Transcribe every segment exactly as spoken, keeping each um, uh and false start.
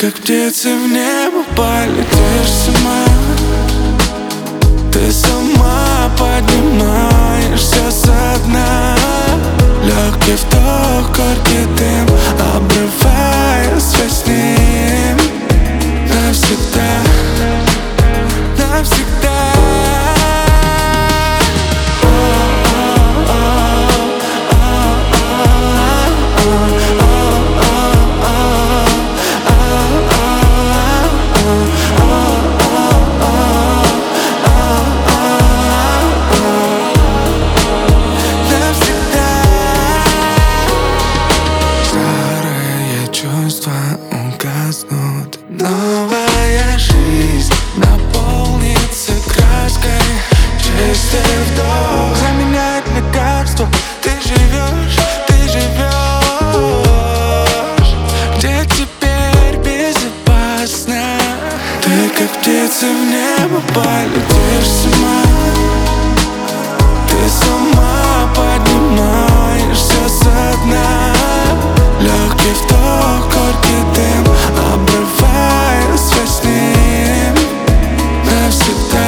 как птица в небо полетишь сама. Ты сама поднимаешься со дна. Легкий вдох, горький дым, обрывая связь с ним. Навсегда, навсегда. Чувства угаснут, новая жизнь наполнится краской. Чистый вдох заменяет лекарство. Ты живешь, ты живешь, где теперь безопасно. Ты как птица в небо полетишь сама. Ты сама поднимаешься со дна. Легкий вдох, горький дым, обрывая связь с ним. Навсегда.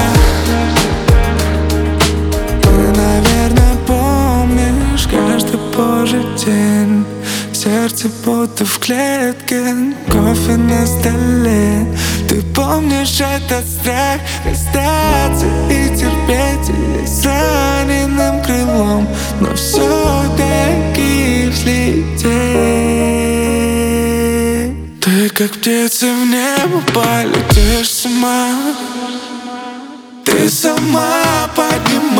Ты, наверное, помнишь каждый божий день. Сердце будто в клетке, кофе на столе. Ты помнишь этот страх расстаться и терпеть с раненым крылом, но все-таки взлететь. Ты как птица в небо полетишь сама. Ты сама поднимаешься